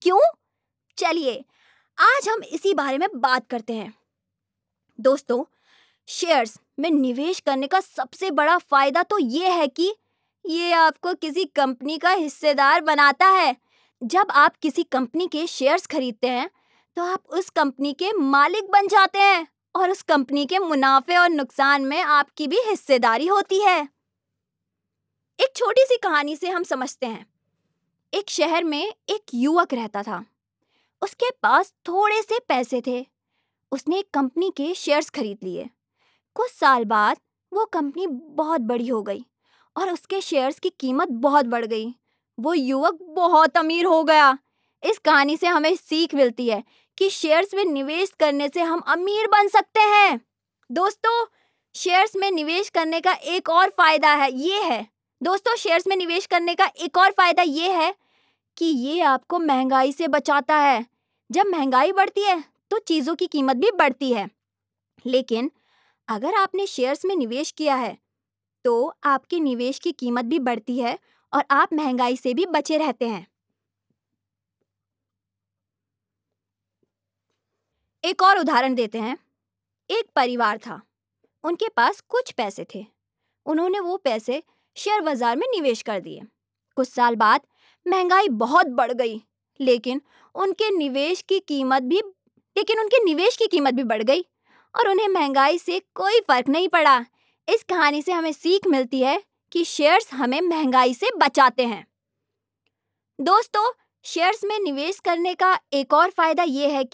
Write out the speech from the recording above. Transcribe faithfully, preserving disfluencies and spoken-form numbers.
क्यों? चलिए आज हम इसी बारे में बात करते हैं। दोस्तों, शेयर्स में निवेश करने का सबसे बड़ा फायदा तो ये है कि ये आपको किसी कंपनी का हिस्सेदार बनाता है। जब आप किसी कंपनी के शेयर्स खरीदते हैं तो आप उस कंपनी के मालिक बन जाते हैं और उस कंपनी के मुनाफे और नुकसान में आपकी भी हिस्सेदारी होती है। एक छोटी सी कहानी से हम समझते हैं। एक शहर में एक युवक रहता था। उसके पास थोड़े से पैसे थे। उसने एक कंपनी के शेयर्स खरीद लिए। कुछ साल बाद वो कंपनी बहुत बड़ी हो गई और उसके शेयर्स की कीमत बहुत बढ़ गई। वो युवक बहुत अमीर हो गया। इस कहानी से हमें सीख मिलती है कि शेयर्स में निवेश करने से हम अमीर बन सकते हैं। दोस्तों, शेयर्स में निवेश करने का एक और फायदा है ये है दोस्तों शेयर्स में निवेश करने का एक और फायदा ये है कि ये आपको महंगाई से बचाता है। जब महंगाई बढ़ती है तो चीज़ों की कीमत भी बढ़ती है। लेकिन अगर आपने शेयर्स में निवेश किया है तो आपके निवेश की कीमत भी बढ़ती है और आप महंगाई से भी बचे रहते हैं। एक और उदाहरण देते हैं। एक परिवार था। उनके पास कुछ पैसे थे। उन्होंने वो पैसे शेयर बाजार में निवेश कर दिए। कुछ साल बाद महंगाई बहुत बढ़ गई, लेकिन उनके निवेश की कीमत भी लेकिन उनके निवेश की कीमत भी बढ़ गई और उन्हें महंगाई से कोई फर्क नहीं पड़ा। इस कहानी से हमें सीख मिलती है कि शेयर्स हमें महंगाई से बचाते हैं। दोस्तों, शेयर्स में निवेश करने का एक और फायदा ये है